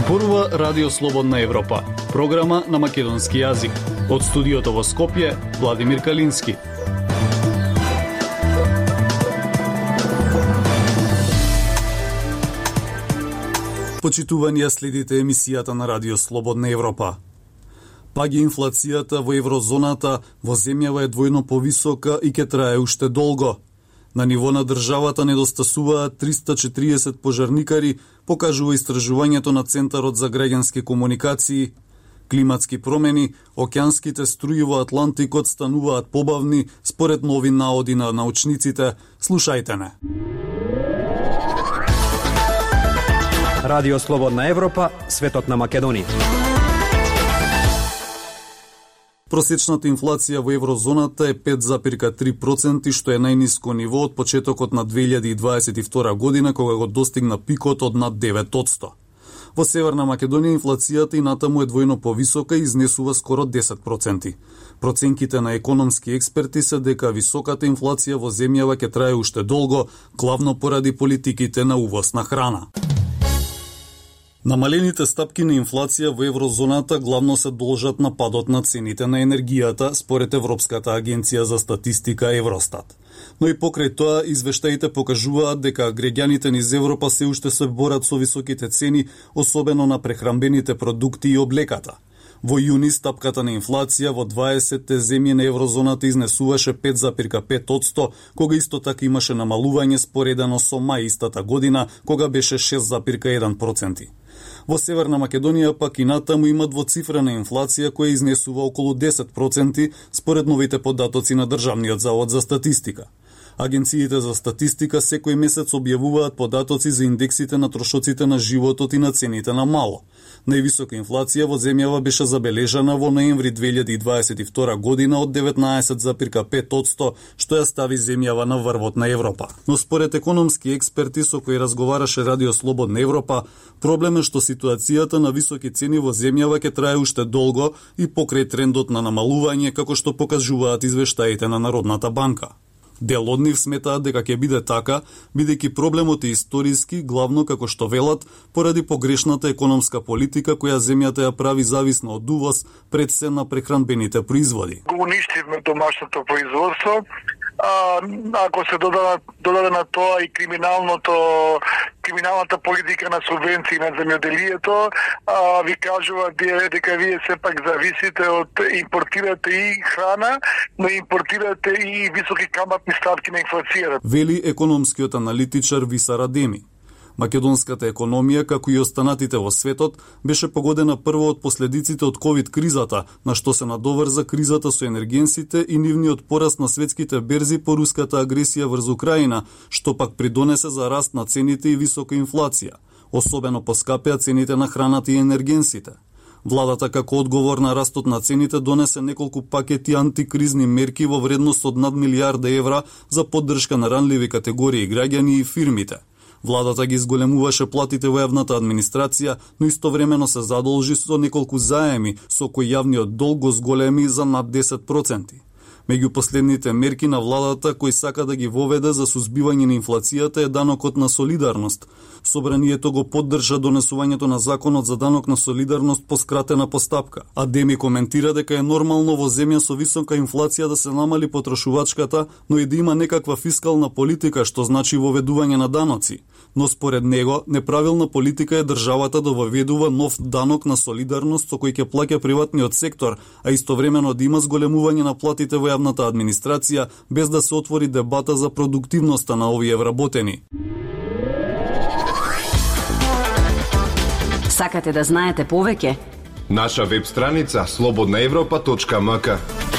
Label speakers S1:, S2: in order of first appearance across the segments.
S1: зборува Радио Слободна Европа, програма на македонски јазик. Од студиото во Скопје, Владимир Калински. Почитувани, следите емисијата на Радио Слободна Европа. Паѓа инфлацијата во еврозоната, во земјава е двојно повисока и ќе трае уште долго. На ниво на државата недостасуваат 340 пожарникари, покажува истражувањето на Центарот за граѓански комуникации. Климатски промени, океанските струи во Атлантикот стануваат побавни, според нови наоди на научниците. Слушајте не.
S2: Радио Слободна Европа, светот на Македонија.
S1: Просечната инфлација во еврозоната е 5,3%, што е најниско ниво од почетокот на 2022 година, кога го достигна пикот од над 9%. Во Северна Македонија инфлацијата и натаму е двојно повисока и изнесува скоро 10%. Проценките на економски експерти се дека високата инфлација во земјава ќе трае уште долго, главно поради политиките на увоз на храна. Намалените стапки на инфлација во еврозоната главно се должат на падот на цените на енергијата, според Европската агенција за статистика Евростат. Но и покрај тоа, извештаите покажуваат дека граѓаните низ Европа се уште се борат со високите цени, особено на прехранбените продукти и облеката. Во јуни стапката на инфлација во 20 земји на еврозоната изнесуваше 5,5%, кога исто така имаше намалување споредено со мај истата година, кога беше 6,1%. Во Северна Македонија пак и натаму има двоцифрена инфлација која изнесува околу 10% според новите податоци на Државниот завод за статистика. Агенциите за статистика секој месец објавуваат податоци за индексите на трошоците на животот и на цените на мало. Највисока инфлација во земјава беше забележана во ноември 2022 година од 19,5%, што ја стави земјава на врвот на Европа. Но според економски експерти со кои разговараше Радио Слободна Европа, проблем е што ситуацијата на високи цени во земјава ќе трае уште долго и покрај трендот на намалување, како што покажуваат извештаите на Народната банка. Дел од нив сметаат дека ќе биде така, бидејќи проблемот е историски, главно како што велат, поради погрешната економска политика која земјата ја прави зависна од увоз, пред се на прехранбените производи.
S3: Го уништивме домашното производство, ако се додаде на тоа и криминалната политика на субвенции на земјоделието, ви кажува дека вие сепак зависите од импортирате и храна, но импортирате и високи каматни ставки на инфлацијата.
S1: Вели економскиот аналитичар Висар Адеми. Македонската економија, како и останатите во светот, беше погодена прво од последиците од ковид-кризата, на што се надоврза кризата со енергенсите и нивниот пораст на светските берзи по руската агресија врз Украина, што пак придонесе за раст на цените и висока инфлација. Особено поскапеа цените на храната и енергенсите. Владата како одговор на растот на цените донесе неколку пакети антикризни мерки во вредност од над милијарда евра за поддршка на ранливи категории граѓани и фирмите. Владата ги зголемуваше платите во јавната администрација, но истовремено се задолжи со неколку заеми, со кои јавниот долг го зголеми за над 10%. Меѓу последните мерки на владата кој сака да ги воведе за сузбивање на инфлацијата е данокот на солидарност. Собранието го поддржа донесувањето на законот за данок на солидарност по скратена постапка. Адеми коментира дека е нормално во земја со висока инфлација да се намали потрошувачката, но и да има некаква фискална политика, што значи воведување на даноци. Но според него, неправилна политика е државата да воведува нов данок на солидарност со кој ќе плаќа приватниот сектор, а истовремено да има зголемување на платите во јавната администрација, без да се отвори дебата за продуктивноста на овие вработени.
S4: Сакате да знаете повеќе?
S5: Наша веб страница slobodnaevropa.mk.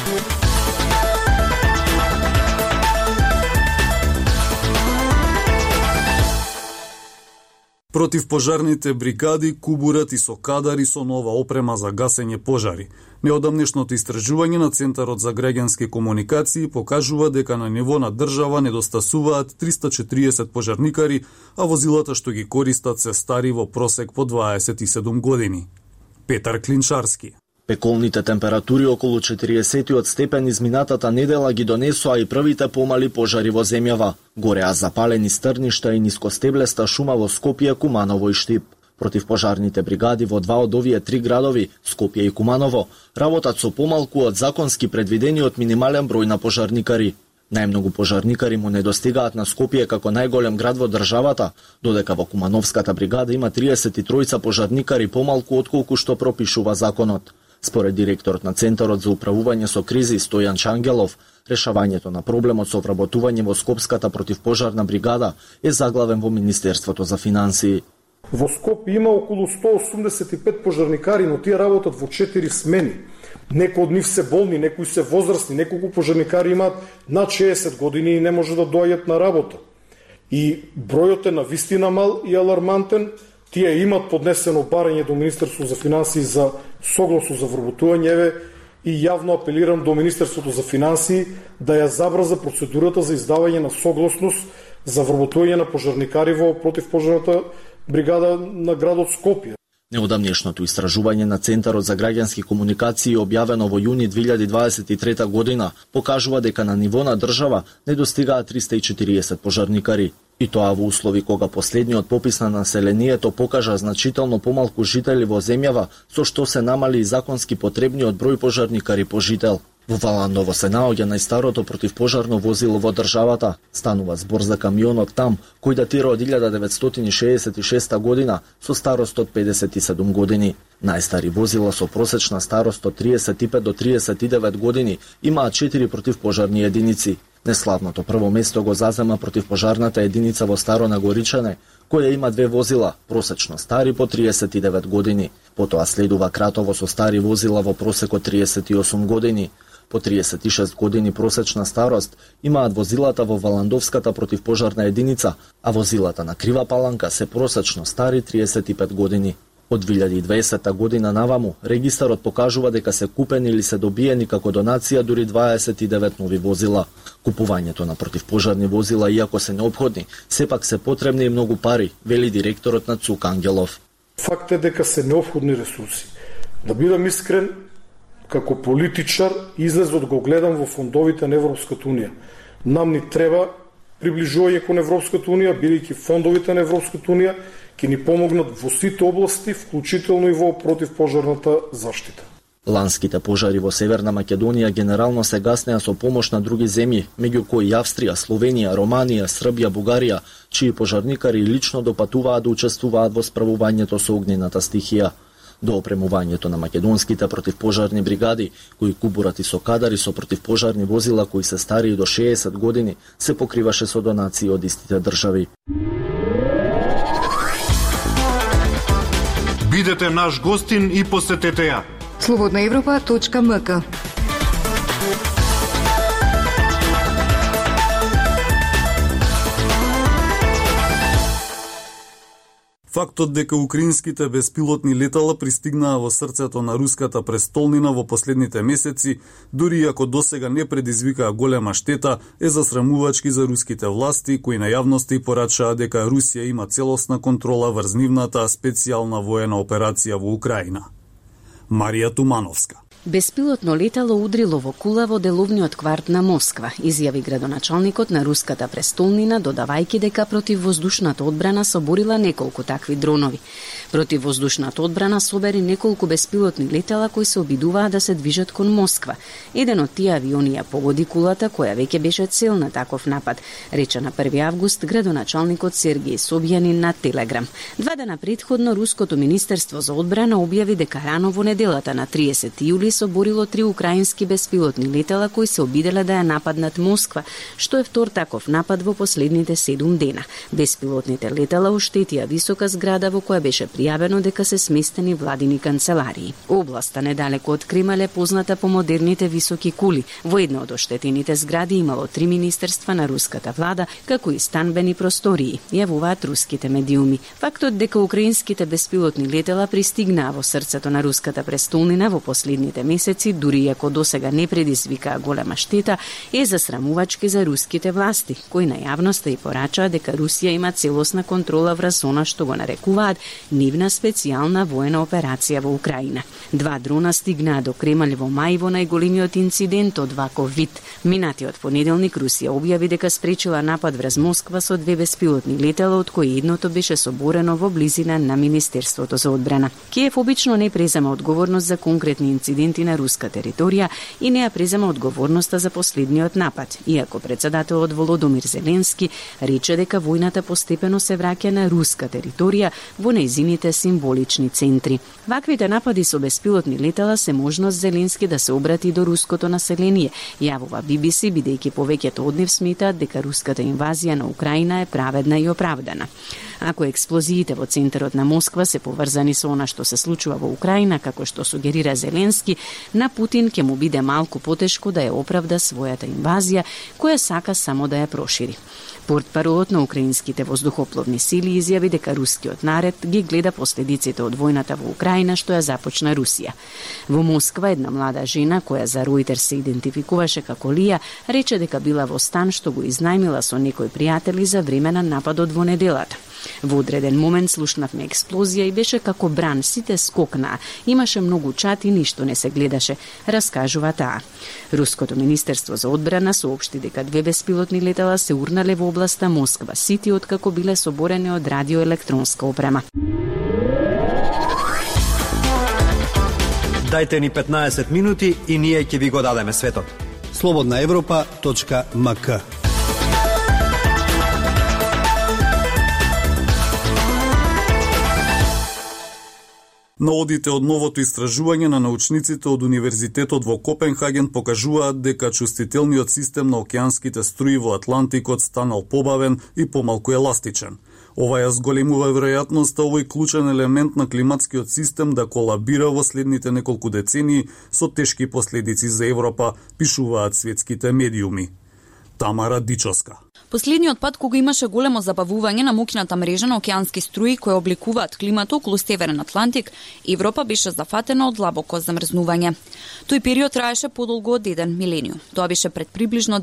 S1: Противпожарните бригади кубурат и со кадари со нова опрема за гасење пожари. Неодамнешното истражување на Центарот за граѓански комуникации покажува дека на ниво на држава недостасуваат 340 пожарникари, а возилата што ги користат се стари во просек по 27 години. Петар Клинчарски.
S6: Пеколните температури околу 40 степен изминатата недела ги донесоа и првите помали пожари во земјава. Гореа запалени стрништа и нискостеблеста шума во Скопје, Куманово и Штип. Противпожарните бригади во два од овие три градови, Скопје и Куманово, работат со помалку од законски предвидениот минимален број на пожарникари. Најмногу пожарникари му недостигаат на Скопје како најголем град во државата, додека во Кумановската бригада има 33 пожарникари помалку отколку што пропишува законот. Според директорот на Центарот за управување со кризи Стојан Чангелов, решавањето на проблемот со вработување во Скопската противпожарна бригада е заглавен во Министерството за финансии.
S7: Во Скопје има околу 185 пожарникари, но тие работат во 4 смени. Некои од нив се болни, некои се возрастни, неколку пожарникари имаат над 60 години и не може да доаѓат на работа. И бројот е навистина мал и алармантен. Тие имат поднесено барање до Министерството за финансии за согласно за вработување и јавно апелирам до Министерството за финансии да ја забрза процедурата за издавање на согласност за вработување на пожарникари во противпожарната бригада на градот Скопје.
S6: Неодамнешното истражување на Центарот за граѓански комуникации објавено во јуни 2023 година покажува дека на ниво на држава недостигаат 340 пожарникари. И тоа во услови кога последниот попис на населението покажа значително помалку жители во земјава, со што се намали и законски потребниот број пожарникари по жител. Во Валандово се наоѓа најстарото противпожарно возило во државата. Станува збор за камионот там, кој датира од 1966 година со старост од 57 години. Најстари возила со просечна старост од 35 до 39 години имаат 4 противпожарни единици. Неславното прво место го зазема противпожарната единица во Старо Нагоричане, која има 2 возила, просечно стари по 39 години. Потоа следува Кратово со стари возила во просеко 38 години. По 36 години просечна старост имаат возилата во Валандовската противпожарна единица, а возилата на Крива Паланка се просечно стари 35 години. Од 2020 година наваму, регистарот покажува дека се купени или се добиени како донација дури 29 нови возила. Купувањето на противпожарни возила, иако се неопходни, сепак се потребни и многу пари, вели директорот на ЦУК Ангелов.
S7: Факт е дека се неопходни ресурси. Да бидам искрен, како политичар, излезот го гледам во фондовите на Европската Унија. Нам ни треба приближување кон Европската Унија, бидејќи фондовите на Европската Унија ќе ни помогнат во сите области, вклучително и во противпожарната заштита.
S6: Ланските пожари во Северна Македонија генерално се гаснеа со помош на други земји, меѓу кои Австрија, Словенија, Романија, Србија, Бугарија, чии пожарникари лично допатуваат да учествуваат во справувањето со огнената стихија. До опремувањето на македонските противпожарни бригади, кои кубурат и со кадари со противпожарни возила кои се старии до 60 години, се покриваше со донации од истите држави.
S8: Бидете наш гостин и посетете ја.
S9: Slobodnaevropa.mk.
S1: Фактот дека украинските беспилотни летала пристигнаа во срцето на руската престолнина во последните месеци, дури ако досега не предизвикаа голема штета, е засрамувачки за руските власти, кои на јавноста порачаа дека Русија има целосна контрола врз нивната специјална воена операција во Украина. Марија Тумановска.
S4: Беспилотно летало удрило во кула во деловниот кварт на Москва, изјави градоначалникот на руската престолнина, додавајќи дека противвоздушната одбрана соборила неколку такви дронови. Противвоздушната одбрана собери неколку беспилотни летала кои се обидуваа да се движат кон Москва. Еден од тие авиони ја погоди кулата која веќе беше цел на таков напад, рече на 1 август градоначалникот Сергеј Собјанин на Телеграм. 2 дена претходно руското министерство за одбрана објави дека рано во неделата на 30 јули соборило 3 украински беспилотни летала кои се обиделе да ја нападнат Москва, што е втор таков напад во последните 7 дена. Беспилотните летала оштетија висока зграда во која беше пријавено дека се сместени владини канцеларии. Областа недалеку од Кремљ е позната по модерните високи кули. Во една од оштетените згради имало 3 министерства на руската влада, како и станбени простории, јавуваат руските медиуми. Фактот дека украинските беспилотни летала пристигнаа во срцето на руската престолнина во последните месеци, дури ако досега не предизвикаа голема штета, е засрамувачки за руските власти, кои на јавноста и порачаа дека Русија има целосна контрола врз она што го нарекуваат нивна специјална воена операција во Украина. 2 дрона стигнаа до Кремљ во мај во најголемиот инцидент од ваков вид. Минатиот понеделник Русија објави дека спречила напад врз Москва со 2 беспилотни летала, од кои едното беше соборено во близина на Министерството за одбрана. Киев обично не презема одговорност за конкретни инциденти на руска територија и не ја презема одговорноста за последниот напад, иако председателот Володомир Зеленски рече дека војната постепено се враќа на руска територија во нејзините символични центри. Ваквите напади со беспилотни летала се можност Зеленски да се обрати до руското население, јавува BBC, бидејќи повеќето од нив сметаат дека руската инвазија на Украина е праведна и оправдана. Ако експлозиите во центарот на Москва се поврзани со она што се случува во Украина, како што сугерира Зеленски, на Путин ќе му биде малку потешко да ја оправда својата инвазија, која сака само да ја прошири. Портпаролот на украинските воздухопловни сили изјави дека рускиот народ ги гледа последиците од војната во Украина што ја започна Русија. Во Москва една млада жена, која за Ројтерс се идентификуваше како Лија, рече дека била во стан што го изнајмила со некои пријатели за време на нападот во неделата. Во одреден момент слушнавме експлозија и беше како бран, сите скокнаа. Имаше многу чат и ништо не се гледаше, раскажува таа. Руското министерство за одбрана соопшти дека 2 беспилотни летала се урнале во областа Москва Сити, откако биле соборени од радиоелектронска опрема.
S2: Дајте ни 15 минути и ние ќе ви го дадеме светот.
S10: slobodnaevropa.mk.
S1: Наодите од новото истражување на научниците од Универзитетот во Копенхаген покажуваат дека чувствителниот систем на океанските струи во Атлантикот станал побавен и помалку еластичен. Ова ја зголемува веројатноста овој клучен елемент на климатскиот систем да колабира во следните неколку децении со тешки последици за Европа, пишуваат светските медиуми. Тамара Дичоска.
S11: Последниот пат кога имаше големо забавување на мокината мрежа на океански струи кои обликуваат климата околу Северен Атлантик, Европа беше зафатена од длабоко замрзнување. Тој период траеше подолго од 1 милениум. Тоа беше пред приближно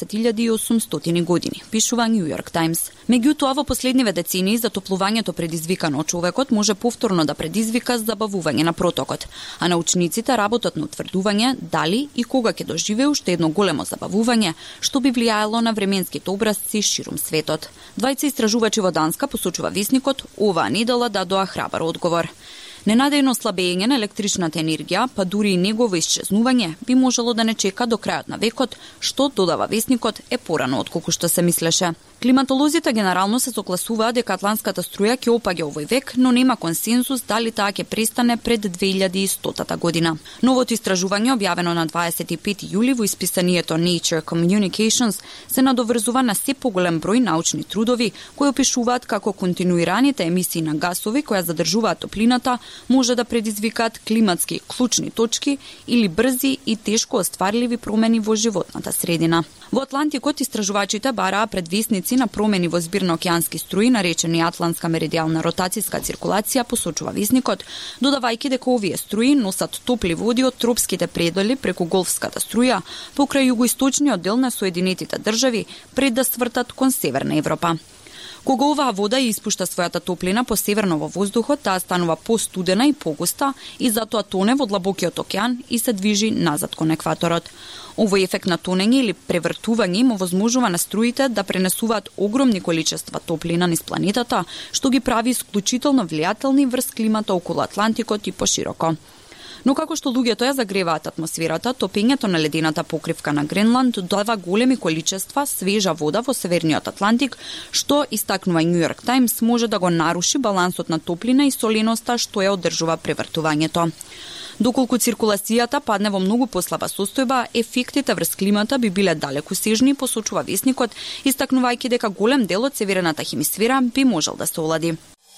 S11: 12.800 години, пишува Нью Йорк Таймс. Меѓутоа, во последниве децении затоплувањето предизвикано од човекот може повторно да предизвика забавување на протокот, а научниците работат на утврдување дали и кога ќе доживее уште едно големо забавување, што би влијаело на временските образци ширум светот. Двајца истражувачи во Данска, посочува весникот, оваа недела дадоа храбар одговор. Ненадејно слабење на електричната енергија, па дури и негово исчезнување, би можело да не чека до крајот на векот, што, додава весникот, е порано отколку што се мислеше. Климатолозите генерално се согласуваат дека атлантската струја ќе опаѓа овој век, но нема консенсус дали таа ќе престане пред 2100 година. Новото истражување, објавено на 25 јули во исписанието Nature Communications, се надоврзува на се поголем број научни трудови кои опишуваат како континуираните емисии на гасови кои задржуваат топлината може да предизвикаат климатски клучни точки или брзи и тешко остварливи промени во животната средина. Во Атлантикот истражувачите бараа предвесници на промени во збир на океански струи, наречени атлантска меридијална ротацијска циркулација, посочува весникот, додавајќи дека овие струи носат топли води од тропските предели преку голфската струја покрај југоисточниот дел на Соединетите држави пред да свртат кон Северна Европа. Кога оваа вода ја испушта својата топлина по северно во воздухот, таа станува постудена и погуста и затоа тоне во длабокиот океан и се движи назад кон екваторот. Овој ефект на тонење или превртување му возможува на струите да пренесуваат огромни количества топлина низ планетата, што ги прави исклучително влијателни врз климата околу Атлантикот и пошироко. Но како што луѓето ја загреваат атмосферата, топењето на ледената покривка на Гренланд дава големи количества свежа вода во Северниот Атлантик, што, истакнува Нью Йорк Таймс, може да го наруши балансот на топлина и соленоста што ја одржува превртувањето. Доколку циркулацијата падне во многу послаба состојба, ефектите врз климата би биле далеку сежни, посочува весникот, истакнувајќи дека голем дел од северната хемисфера би можел да се олади.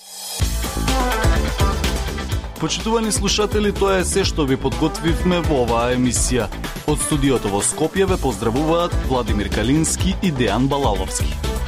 S1: Почитувани слушатели, тоа е се што ви подготвивме во оваа емисија. Од студиото во Скопје ве поздравуваат Владимир Калински и Дејан Балаловски.